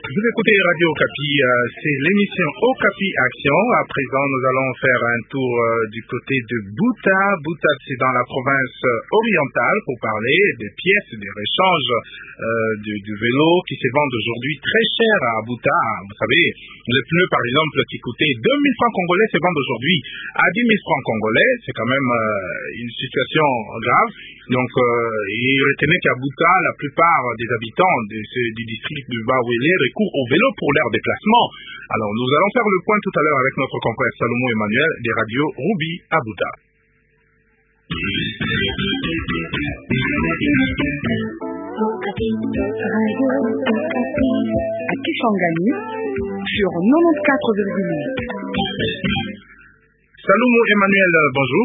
Vous écoutez Radio Okapi, c'est l'émission Okapi Action. À présent, nous allons faire un tour du côté de Buta. Buta, c'est dans la province orientale pour parler des pièces, des rechanges du vélo qui se vendent aujourd'hui très cher à Buta. Vous savez, le pneu par exemple qui coûtait 2000 francs congolais se vendent aujourd'hui à 10 000 francs congolais. C'est quand même une situation grave. Donc, retenez qu'à Buta, la plupart des habitants du district de Bawele recourent au vélo pour leur déplacement. Alors, nous allons faire le point tout à l'heure avec notre confrère Salomon Emmanuel des radios Ruby à Buta. À Kisangani, sur 94,8. Salomon Emmanuel, bonjour.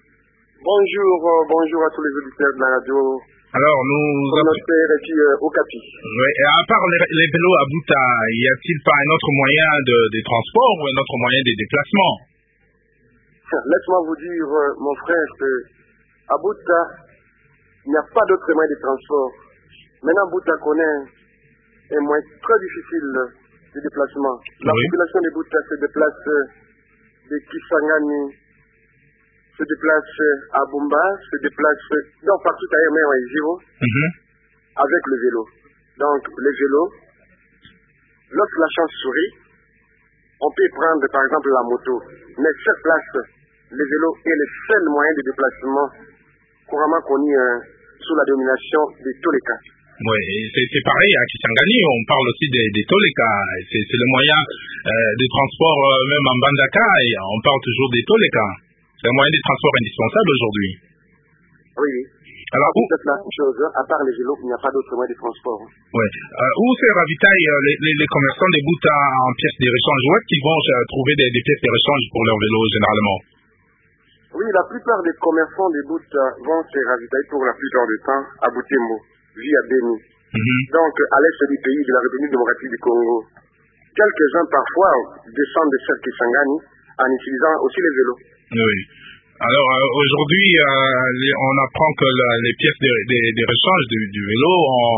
Bonjour à tous les auditeurs de la radio. Alors, nous communautaire et puis Okapi. Oui, et à part les vélos à Buta, y a-t-il pas un autre moyen de transport ou un autre moyen de déplacement? Laisse-moi vous dire, mon frère, qu'à Buta, il n'y a pas d'autre moyen de transport. Maintenant, Buta connaît un moyen très difficile de déplacement. La population de Buta se déplace de Kisangani, se déplace à Bumba, se déplace donc partout ailleurs, mais en Ejiro, avec le vélo. Donc, le vélo, lorsque la chance sourit, on peut prendre par exemple la moto. Mais sur place, le vélo est le seul moyen de déplacement couramment connu sous la domination des Toleka. Oui, c'est pareil à Kisangani, on parle aussi des Toleka. C'est le moyen de transport, même en Bandaka, et on parle toujours des Toleka. C'est un moyen de transport indispensable aujourd'hui. Oui. Alors, c'est la même chose, à part les vélos, il n'y a pas d'autre moyen de transport. Oui. Où se ravitaillent les commerçants de Buta en pièces de rechange? Où est-ce qu'ils vont trouver des pièces de rechange pour leurs vélos généralement? Oui, la plupart des commerçants de Buta vont se ravitailler pour la plupart du temps à Butembo, via Beni. Donc, à l'est du pays de la République démocratique du Congo. Quelques-uns parfois descendent de Kisangani en utilisant aussi les vélos. Oui. Alors aujourd'hui, on apprend que les pièces de rechange du vélo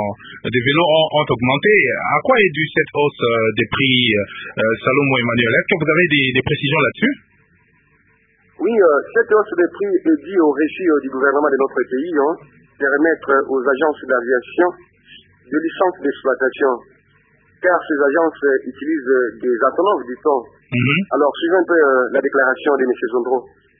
ont augmenté. À quoi est due cette hausse des prix, Salomon Emmanuel? Est-ce que vous avez des précisions là-dessus? Oui, cette hausse des prix est due au récit du gouvernement de notre pays de remettre aux agences d'aviation des licences d'exploitation. Car ces agences utilisent des autonomes, dit-on. Alors, suivez un peu la déclaration de M. Zondro.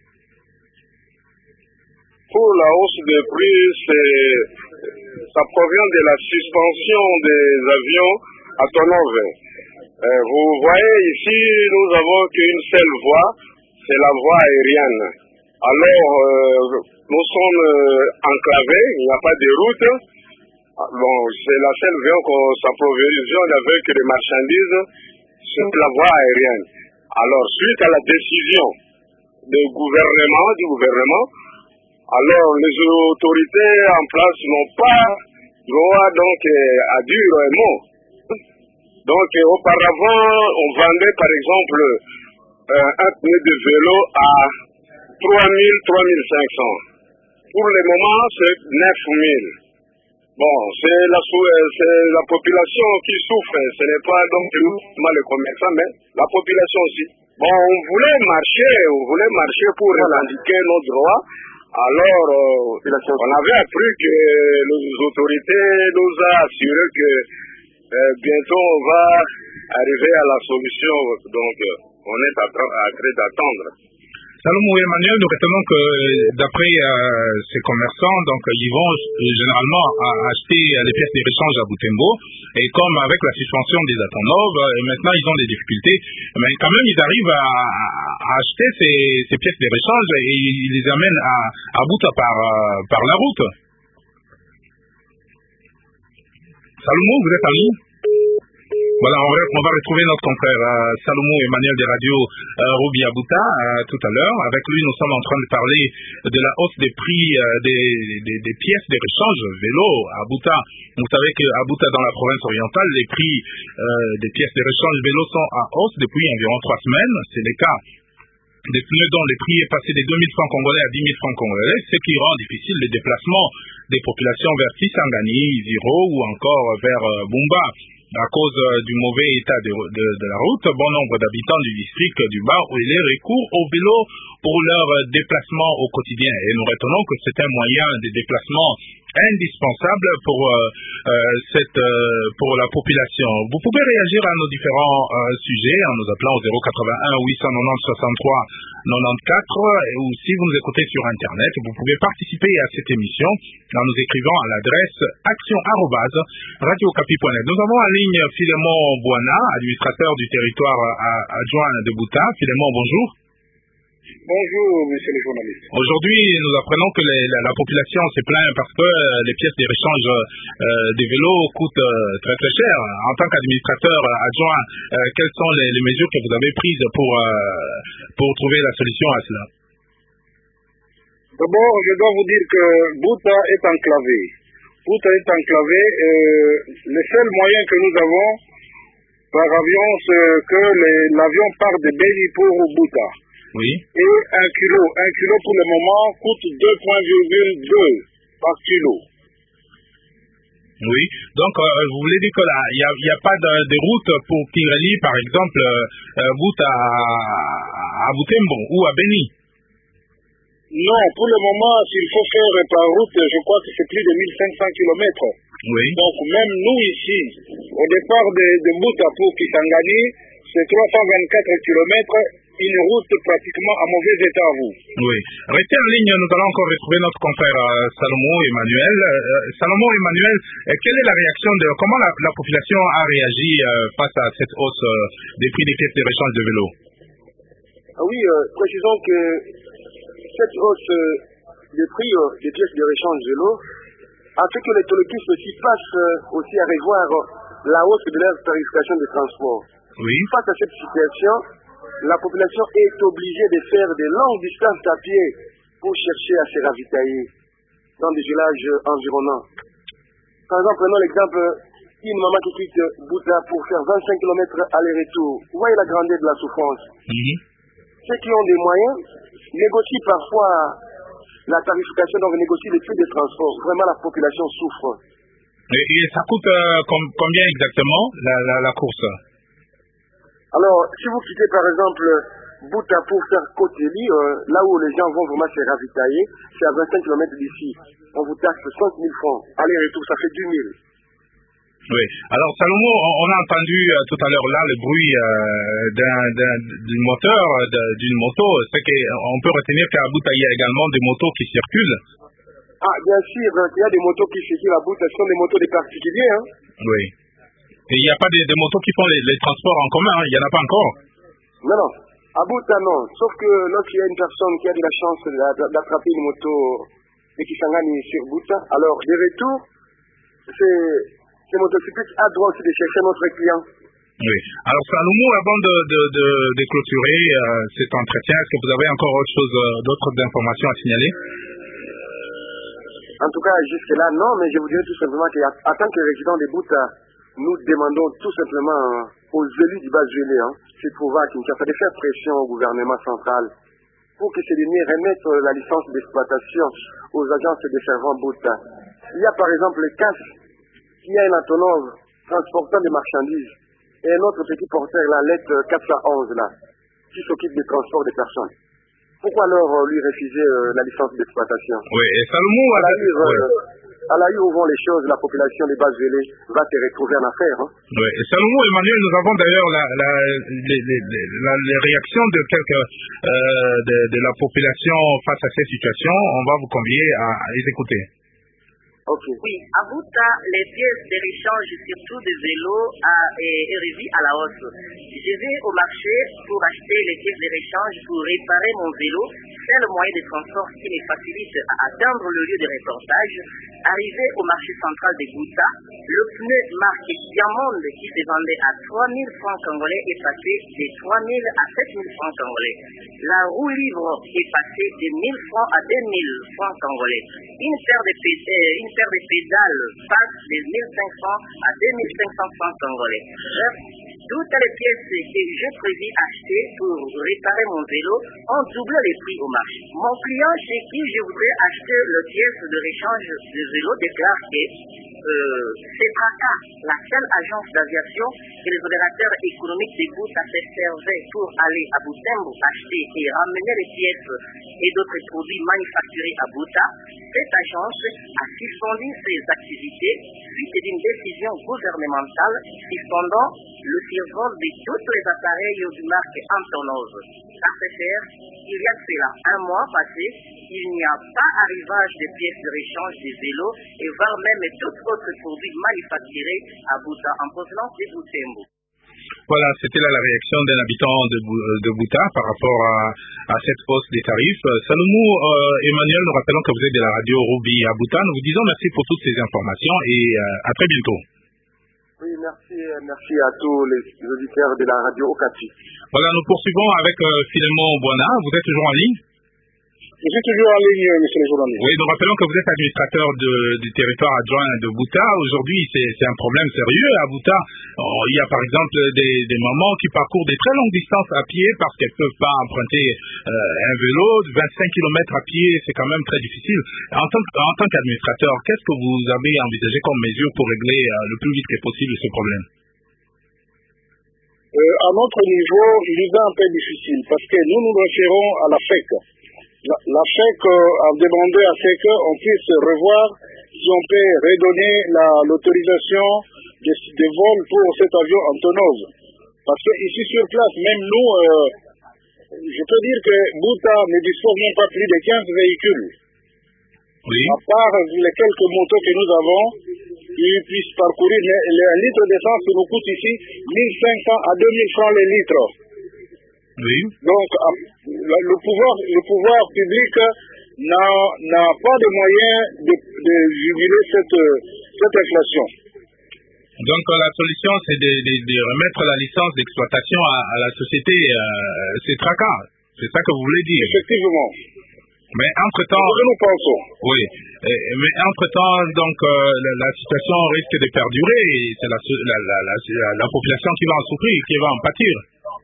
Pour la hausse des prix, ça provient de la suspension des avions autonomes. Vous voyez ici, nous avons qu'une seule voie, c'est la voie aérienne. Alors, nous sommes enclavés, il n'y a pas de route. Bon, c'est la seule voie qu'on s'approvisionne avec les marchandises sur la voie aérienne. Alors, suite à la décision du gouvernement, alors les autorités en place n'ont pas droit donc à dire un mot. Donc, auparavant, on vendait par exemple un pneu de vélo à 3 000, 3 500. Pour le moment, c'est 9 000. Bon, c'est la population qui souffre, ce n'est pas donc uniquement les commerçants, mais la population aussi. Bon, on voulait marcher pour revendiquer nos droits. Alors, on avait appris que les autorités nous ont assuré que bientôt on va arriver à la solution. Donc, on est en train d'attendre. Salomon Emmanuel, nous retenons que d'après ces commerçants, donc ils vont généralement acheter les pièces de rechange à Butembo, et comme avec la suspension des Atonov, maintenant ils ont des difficultés, mais quand même ils arrivent à acheter ces pièces de rechange et ils les amènent à Buta par la route. Salomon, vous êtes à nous? Voilà, on va retrouver notre confrère Salomon Emmanuel des radios Ruby à Buta tout à l'heure. Avec lui, nous sommes en train de parler de la hausse des prix des pièces de rechange vélo à Buta. Vous savez qu'à Buta, dans la province orientale, les prix des pièces de rechange vélo sont à hausse depuis environ 3 semaines. C'est le cas des pneus dont le prix est passé de 2 000 francs congolais à 10 000 francs congolais, ce qui rend difficile le déplacement des populations vers Kisangani, Ziro ou encore vers Bumba. À cause du mauvais état de la route, bon nombre d'habitants du district du Bas-Ouélé recourent au vélo pour leur déplacement au quotidien. Et nous retenons que c'est un moyen de déplacement indispensable pour la population. Vous pouvez réagir à nos différents sujets en nous appelant au 081 890 63 94 ou si vous nous écoutez sur Internet, vous pouvez participer à cette émission en nous écrivant à l'adresse action@radiocapi.net. Nous avons en ligne Philémon Bouana, administrateur du territoire adjoint de Bouta. Philémon, bonjour. Bonjour, monsieur le journaliste. Aujourd'hui, nous apprenons que la population se plaint parce que les pièces de rechange des vélos coûtent très très cher. En tant qu'administrateur adjoint, quelles sont les mesures que vous avez prises pour trouver la solution à cela? D'abord, je dois vous dire que Bouta est enclavé. Bouta est enclavé. Le seul moyen que nous avons par avion, c'est que l'avion part de Beni pour Bouta. Oui. Et un kilo pour le moment coûte 2,2 par kilo. Oui. Donc, vous voulez dire que là, il n'y a pas de route pour Pirelli, par exemple, Bouta à Boutembo ou à Beni? Non, pour le moment, s'il faut faire par route, je crois que c'est plus de 1500 kilomètres. Oui. Donc, même nous ici, au départ de Bouta pour Kisangani, c'est 324 kilomètres. Une route pratiquement à mauvais état à vous. Oui. Restez en ligne, nous allons encore retrouver notre confrère Salomon Emmanuel. Salomon Emmanuel, quelle est la réaction comment la population a réagi face à cette hausse des prix des pièces de rechange de vélo? Oui, précisons que cette hausse des prix des pièces de rechange de vélo a fait que les automobilistes aussi passent aussi à revoir la hausse de leur tarification de transport. Oui. Face à cette situation, la population est obligée de faire de longues distances à pied pour chercher à se ravitailler dans des villages environnants. Par exemple, prenons l'exemple d'une maman qui quitte Bouta pour faire 25 km aller-retour. Vous voyez la grandeur de la souffrance. Ceux qui ont des moyens négocient parfois la tarification, donc négocient les prix de transport. Vraiment, la population souffre. Et ça coûte combien exactement la course? Alors, si vous quittez par exemple Bouta pour faire Koteli, là où les gens vont vraiment se ravitailler, c'est à 25 km d'ici. On vous taxe 5 000 francs. Aller-retour, ça fait 10 000. Oui. Alors, Salomon, on a entendu tout à l'heure là le bruit d'un moteur, d'une moto. C'est qu'on peut retenir qu'à Bouta, il y a également des motos qui circulent. Ah, bien sûr, il y a des motos qui circulent à Bouta, ce sont des motos des particuliers. Hein. Oui. Et il n'y a pas des motos qui font les transports en commun, hein. Il n'y en a pas encore. Non, non. À Bouta, non. Sauf que lorsqu'il y a une personne qui a de la chance d'attraper une moto de Kisangani sur Bouta, alors de retour, ces motocyclistes a droit aussi de chercher notre client. Oui. Alors, Salomon, avant de clôturer cet entretien, est-ce que vous avez encore d'autres informations à signaler? En tout cas, jusque-là, non, mais je vous dirais tout simplement qu'en tant que résident de Bouta, nous demandons tout simplement aux élus du Bas-Ouélé, se trouvant à Kinshasa, de faire pression au gouvernement central pour que ces derniers remettent la licence d'exploitation aux agences de servants Bouta. Il y a par exemple le CAS qui a un Antonov transportant des marchandises et un autre petit porteur, la lettre 411 là, qui s'occupe du transport des personnes. Pourquoi alors lui refuser la licence d'exploitation? Oui, et Salomon, à la où vont les choses, la population des Bas-Ouélé va se retrouver en affaire. Hein. Oui, et Salomon Emmanuel, nous avons d'ailleurs les réactions de quelques de la population face à cette situation. On va vous convier à les écouter. Okay. Oui, à Bouta, les pièces de rechange, surtout des vélos, est revue à la hausse. Je vais au marché pour acheter les pièces de rechange pour réparer mon vélo. C'est le moyen de transport qui me facilite à atteindre le lieu de reportage. Arrivé au marché central de Bouta, le pneu marque Diamond qui se vendait à 3 000 francs congolais est passé de 3 000 à 7 000 francs congolais. La roue libre est passée de 1 000 francs à 2 000 francs congolais. Une paire de pédales passe de 1500 à 2500 francs congolais. Toutes les pièces que j'ai prévu acheter pour réparer mon vélo ont doublé les prix au marché. Mon client chez qui je voudrais acheter les pièces de réchange de vélo déclare que c'est Traca, la seule agence d'aviation que les opérateurs économiques de Bouta se servaient pour aller à Butembo acheter et ramener les pièces et d'autres produits manufacturés à Bouta. Cette agence a suspendu ses activités suite d'une décision gouvernementale suspendant le survol de tous les appareils du marque Antonov. À ce faire, il y a cela un mois passé, il n'y a pas arrivage de pièces de réchange des vélos et voire même tout autre produit manufacturé à Bouta en provenance de Butembo. Voilà, c'était là la réaction d'un habitant de Bouta par rapport à cette hausse des tarifs. Salomou, Emmanuel, nous rappelons que vous êtes de la radio Ruby à Bouta. Nous vous disons merci pour toutes ces informations et à très bientôt. Oui, merci à tous les auditeurs de la radio Okapi. Voilà, nous poursuivons avec Philémon Boina. Vous êtes toujours en ligne? Je suis toujours en ligne, monsieur le journaliste. Oui, nous rappelons que vous êtes administrateur du territoire adjoint de Bouta. Aujourd'hui, c'est un problème sérieux à Bouta. Il y a par exemple des mamans qui parcourent des très longues distances à pied parce qu'elles ne peuvent pas emprunter un vélo. 25 km à pied, c'est quand même très difficile. En tant qu'administrateur, qu'est-ce que vous avez envisagé comme mesure pour régler le plus vite que possible ce problème? À notre niveau, il est un peu difficile parce que nous nous référons à la FEC. La FEC a demandé à ce qu'on puisse revoir si on peut redonner l'autorisation de vol pour cet avion Antonov. Parce que ici sur place, même nous, je peux dire que Bouta ne dispose même pas plus de 15 véhicules. Oui. À part les quelques motos que nous avons, ils puissent parcourir. Un litre d'essence nous coûte ici 1500 à 2000 francs le litre. Oui. Donc, le pouvoir public n'a pas de moyens de juguler cette inflation. Donc, la solution, c'est de remettre la licence d'exploitation à la société Cetraca. C'est ça que vous voulez dire? Effectivement. Mais entre-temps... C'est ce que nous pensons. Oui. Mais entre-temps, donc, la situation risque de perdurer et c'est la population qui va en souffrir, qui va en pâtir.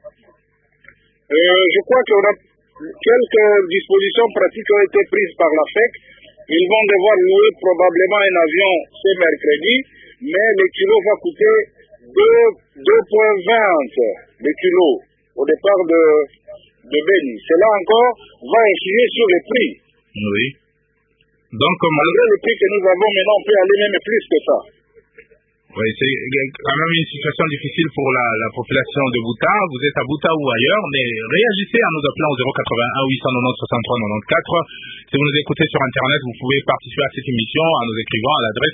Je crois qu'on a quelques dispositions pratiques qui ont été prises par la FEC. Ils vont devoir louer probablement un avion ce mercredi, mais le kilo va coûter 2,20 le kilo au départ de Beni. Cela encore va influer sur les prix. Oui. Donc, malgré le prix que nous avons maintenant, on peut aller même plus que ça. Oui, c'est quand même une situation difficile pour la population de Bouta. Vous êtes à Bouta ou ailleurs, mais réagissez en nous appelant au 081 890 63 94. Si vous nous écoutez sur Internet, vous pouvez participer à cette émission en nous écrivant à l'adresse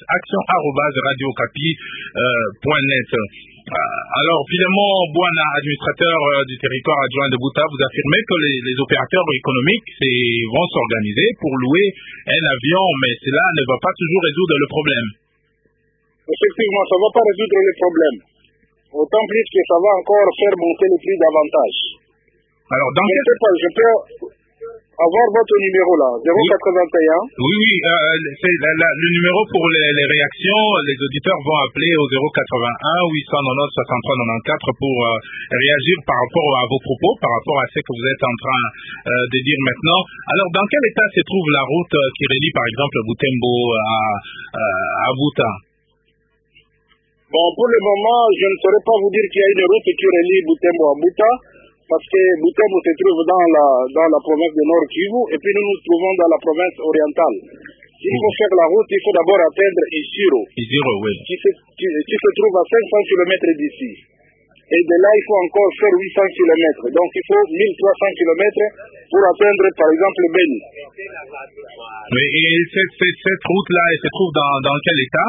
action@radiocapi.net. Alors, finalement, Boina, administrateur du territoire adjoint de Bouta, vous affirmez que les opérateurs économiques vont s'organiser pour louer un avion, mais cela ne va pas toujours résoudre le problème. Effectivement, ça ne va pas résoudre les problèmes. Autant plus que ça va encore faire monter les prix davantage. Alors, je peux avoir votre numéro là, 081. Oui, c'est le numéro pour les réactions. Les auditeurs vont appeler au 081 890 63 94 pour réagir par rapport à vos propos, par rapport à ce que vous êtes en train de dire maintenant. Alors, dans quel état se trouve la route qui relie par exemple Butembo à Bouta? Bon, pour le moment, je ne saurais pas vous dire qu'il y a une route qui relie Butembo à Bouta, parce que Butembo se trouve dans la province de Nord Kivu, et puis nous nous trouvons dans la province orientale. S'il faut faire la route, il faut d'abord atteindre Isiro, oui. qui se trouve à 500 km d'ici. Et de là, il faut encore faire 800 km. Donc, il faut 1300 km pour atteindre, par exemple, Beni. Mais cette route-là, elle se trouve dans quel état?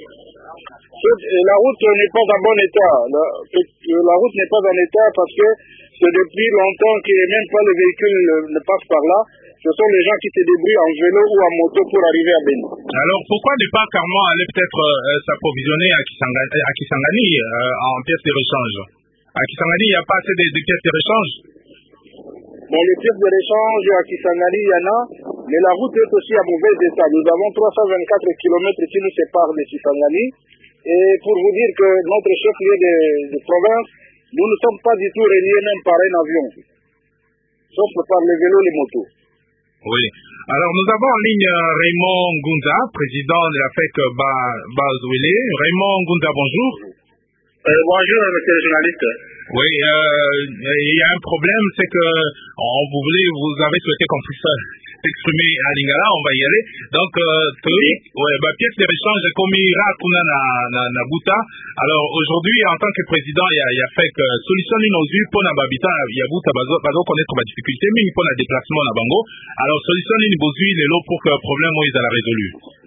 La route n'est pas en bon état. La route n'est pas en état parce que c'est depuis longtemps que même pas les véhicules ne passent par là. Ce sont les gens qui se débrouillent en vélo ou en moto pour arriver à Beni. Alors pourquoi ne pas carrément aller peut-être s'approvisionner à Kisangani en pièces de rechange? À Kisangani, il n'y a pas assez de pièces de rechange? Bon, les pièces de rechange à Kisangani, il y en a, Mais la route est aussi à mauvais état. Nous avons 324 km qui nous séparent de Kisangani. Et pour vous dire que notre chef-lieu de province, nous ne sommes pas du tout reliés même par un avion, sauf par les vélos, les motos. Oui. Alors, nous avons en ligne Raymond Ngunza, président de la FEC Bazouélé. Raymond Ngunza, bonjour. Bonjour, monsieur le journaliste. Oui, il y a un problème, c'est que vous avez souhaité qu'on puisse s'exprimer à Lingala, on va y aller. Donc, pièce de rechange comme Irakuna na Buta. Alors, aujourd'hui, en tant que président, il y a fait que solution nos yeux pour la Babita, il y a Buta, bazo connaître ma difficulté, mais il faut un déplacement à Bango. Alors, solution nos yeux, les lots pour que le problème, ils allaient résolu.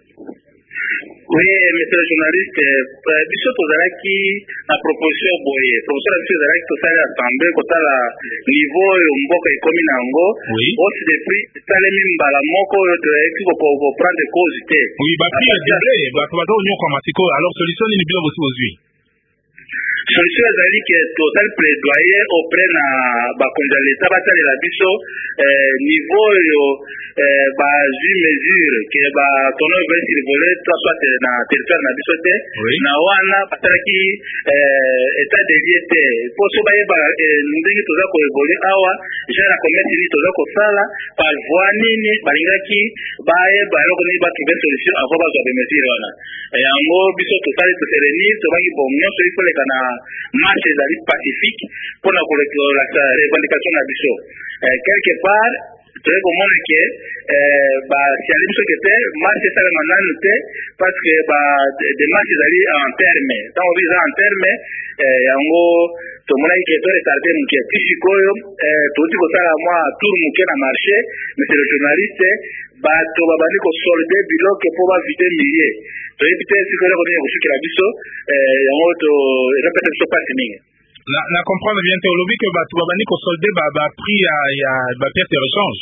Oui, monsieur le journaliste, biso tozalaki na proposition boye. Proposition biso ezalaki tosali assemblée kotala niveau oyo mboka ekomi na yango. Aussi depuis esalemi mbala moko oyo toyaki koprendre cause te. Oui, bapri edoublé, bato bazonyokwa masiko. Alors solution nini bilo bosi bozwi? Solution ezali ke tosali plaidoyer auprès na bakonzi ya leta basalela biso niveau oyo bazwi mesure ke batono evele survolé soit na territoire na biso te na wana basalaki état de lieu te po so bayeba ndenge toza koevole awa genre ya commerce nini toza kosala par voie nini balingaki bayeba eloko nini batrouve solution avant bazwa bamesure wana yango biso tosali toseleni tobaki bon nyonso ikoleka na marche ezali pacifique mpona kolekisa revendication na biso quelque part toye komona ke basiali biso ke te marche esalema nanu te parce que démarche ezali en terme ntango bi eza en terme yango tomonaki ke toretarde moke ti sikoyo touti kosala mwa tour moke na marché monsieur le journaliste bato babandi kosolde biloko mpo bavide milie toyebi te sikoyo eloko nini kosukela biso yango ezapesa biso pasi mingi na comprendre bien te olobi ke bato babandi kosolde baprix ya bapièce de rechange.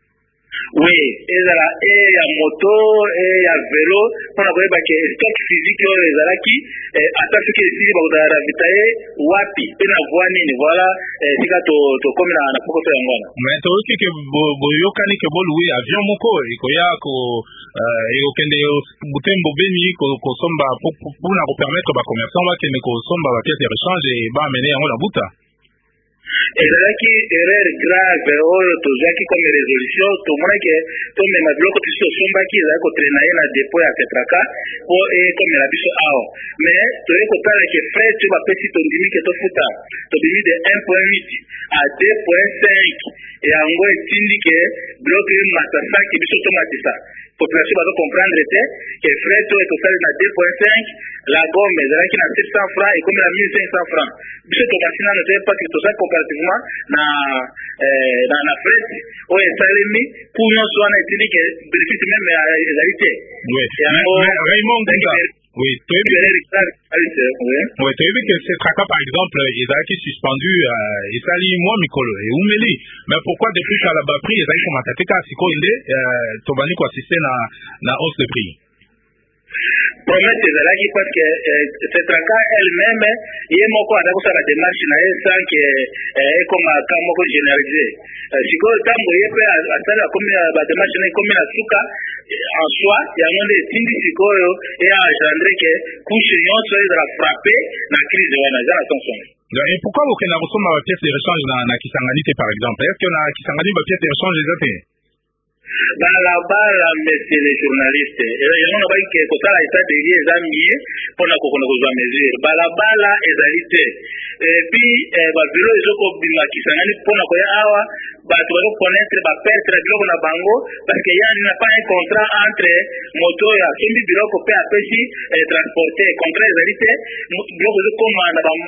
Oui, ezala ya moto ya vélo mpona koyeba ke stock physique oyo ezalaki ata soki esili bakozala ravitaye wapi mpe na voi nini voilà esika tokomi na pokoso yango wana. Mais toyoki ke boyokani ke boluwi avion moko ekoya ekokende butembo beni kosomba mpona kopermettre bacommerçant bakende kosomba bapièce de rechange e baamene yango na buta. ezalaki erreur grave oyo tozwaki comme résolution tomonaki tomema biloko biso tosombaki ezalaki kotrena ye na dépôt ya Tetraka po ekomela biso awa mais toyei kotala ke frais to bapesi tondimi ke tofuta tobimi de 1.8 à 2.5 yango etindi ke biloko emasasaki biso tomatisa population bazo comprendre te ke frais to etosali na 2.5 la gomme ezalaki na 700 francs ekomela 1500 francs biso tomasi nano te parce que tosali comparativement na frais oyo esalemi pour nyonso wana etindi ke bénéfice même ezali te Raymond oui, toyebi que ce tracas par exemple ezalaki suspendu esali mwa mikolo eumeli mais pourquoi depuis kala baprix ezali komata te kaka sikoyo nde tobandi koassiste na hausse de prix? Promesse ezalaki parce que Tetraka elle-même ye moko aza kosala démarche na ye sans que ekoma ka moko généralisé sikoyo ntango ye mpe asali akomi badémarche na ekomi na suka en soi yango nde etindi sikoyo eagendre ke couche nyonso ezala frappé na crise wana eza na tension. Et pourquoi okenda kosomba bapièce de rechange na Kisangani te par exemple? Est-ce que na Kisangani bapièce de rechange eza te? balabala monsieur le journaliste yango na baki kosala état de lieu eza mie mpona kokona kozwa mesure balabala ezali te puis bavilo ezokobima Kisangani mpona koya awa bato bazokonaître bapertre biloko na bango parce que ya na pas un contrat entre moto oyo asombi biloko mpe apesi transporter contrat ezali te biloko ezokoma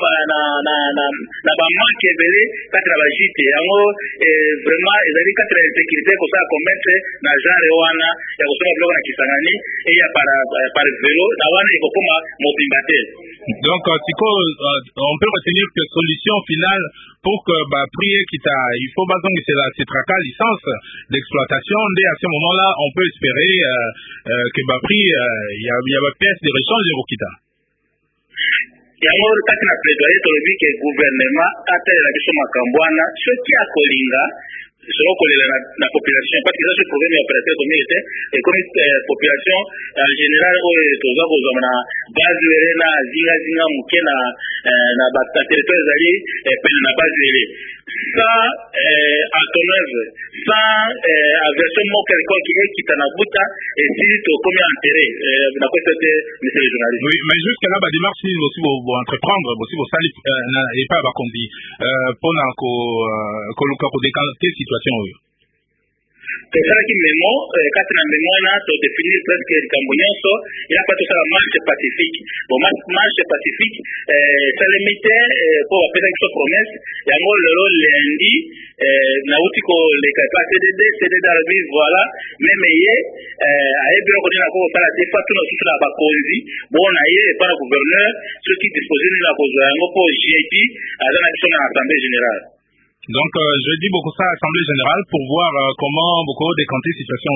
na bamanke ebele kati na bagite yango vraiment ezali kati na insécurité kosala commerce na genre wana ya kosomba biloko na Kisangani eya par vélo na wana ekokoma mobimba te. Donc on peut retenir que solution finale pour que prix il faut c'est la Tetraka licence d'exploitation dès à ce moment-là on peut espérer que prix il y a pièce de rechange au kita. yango kati na plaidoyer tolobi ke gouvernement atelela biso makambo wana soki akolinga selon la population parce que ça c'est problème opérateur communauté et comme population en général toza kozama na base wele na zinga muke na ba territoire zali pene na base wele sans autonome sans aversion mo quelqu'un qui est na buta et si to comme intérêt na quoi c'était monsieur le journaliste. Oui, mais jusqu'à là ba démarche ni aussi vous entreprendre aussi vous sali et pas ba kondi pendant ko luka ko décanter situation oyo. tosalaki memo kati na memo wana todefinir presque likambo nyonso yapa tosala marche pacifique bon marche pacifique esalemi te mpo bapesaki biso promesse yango lelo lundi nauti koleka epa cdd alobi voilà meme ye ayebi eloko nini ako kosala te fa tuna susu na bakonzi bona ye epa na gouverneur soki dispose nini na kozwa yango mpo jeudi aza na biso na assemblée générale. Donc, je dis beaucoup ça à l'Assemblée générale pour voir comment beaucoup décanter la situation.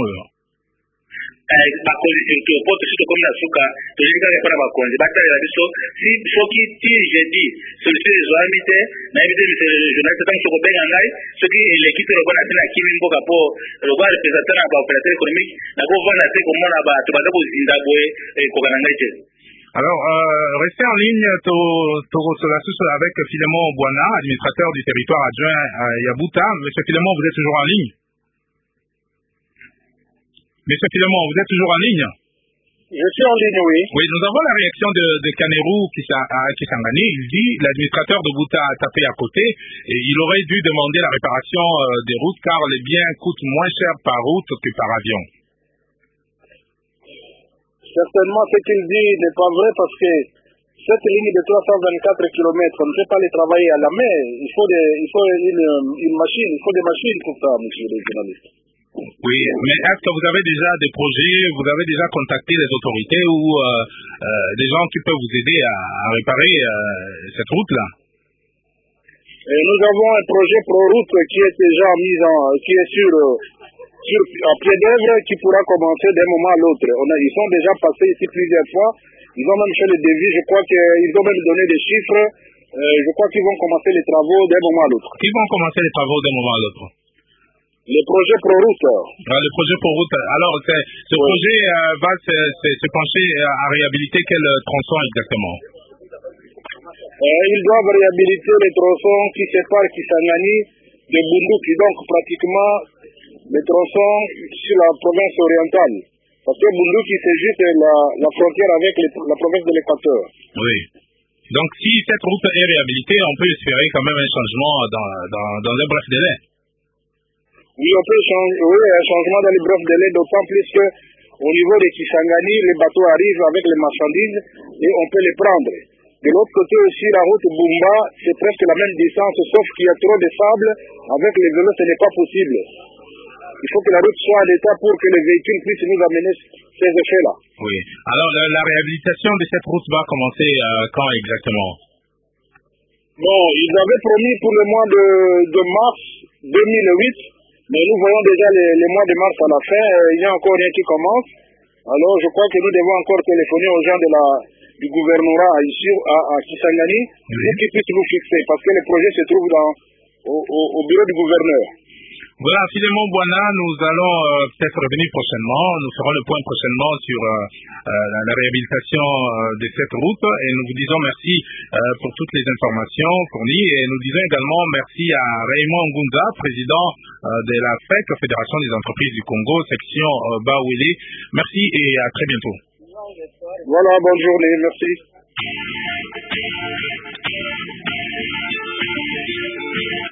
bakonzi topoto si tokomi na suka tozali kaka epa na bakonzi batalela biso soki ti jeudi solution ezwami te nayebi te journaliste ntango sokobenga ngai soki eleki te lokola te na kimi mboka mpo lokola représentant na baopérateur économique nakovanda te komona bato baza kozinda boye ekoka na ngai te. Alors, restez en ligne avec Philémon Bouana, administrateur du territoire adjoint à Yabouta. Monsieur Philémon, vous êtes toujours en ligne? Monsieur Philémon, vous êtes toujours en ligne? Je suis en ligne, oui. Oui, nous avons la réaction de Kanerou Kisangani. Il dit l'administrateur de Bouta a tapé à côté et il aurait dû demander la réparation des routes car les biens coûtent moins cher par route que par avion. Certainement, ce qu'il dit n'est pas vrai parce que cette ligne de 324 km, on ne peut pas les travailler à la main. Il faut une machine, il faut des machines pour ça, monsieur le journaliste. Oui, mais est-ce que vous avez déjà des projets, vous avez déjà contacté les autorités ou des gens qui peuvent vous aider à réparer cette route-là? Nous avons un projet pro-route qui est déjà qui est sur à pied d'œuvre qui pourra commencer d'un moment à l'autre. Ils sont déjà passés ici plusieurs fois. Ils ont même fait le devis. Je crois qu'ils ont même donné des chiffres. Je crois qu'ils vont commencer les travaux d'un moment à l'autre. Qui vont commencer les travaux d'un moment à l'autre? Le projet pro-route. Le projet pro-route. Alors, ce projet va se pencher à réhabiliter quel tronçon exactement? Ils doivent réhabiliter les tronçons qui séparent Kisangani de Bunduki. Donc, pratiquement, les tronçons sur la province orientale. Parce que Bunduki, c'est juste la frontière avec la province de l'Équateur. Oui. Donc, si cette route est réhabilitée, on peut espérer quand même un changement dans un bref délai. Oui, on peut un changement dans les brefs délais, d'autant plus que au niveau de Kisangani, les bateaux arrivent avec les marchandises et on peut les prendre. De l'autre côté aussi, la route Bumba, c'est presque la même distance, sauf qu'il y a trop de sable. Avec les vélos, ce n'est pas possible. Il faut que la route soit à l'état pour que les véhicules puissent nous amener ces effets-là. Oui. Alors, la réhabilitation de cette route va commencer quand exactement? Bon, ils avaient promis pour le mois de mars 2008, mais nous voyons déjà les mois de mars à la fin. Il n'y a encore rien qui commence. Alors, je crois que nous devons encore téléphoner aux gens du gouvernorat ici à Kisangani pour qu'ils puissent nous fixer, parce que le projet se trouve au bureau du gouverneur. Voilà, Philémon Bouana, nous allons peut-être revenir prochainement. Nous ferons le point prochainement sur la réhabilitation de cette route et nous vous disons merci pour toutes les informations fournies et nous disons également merci à Raymond Ngunza, président de la FEC, Fédération des entreprises du Congo, section Bawili. Merci et à très bientôt. Voilà, bonne journée, merci.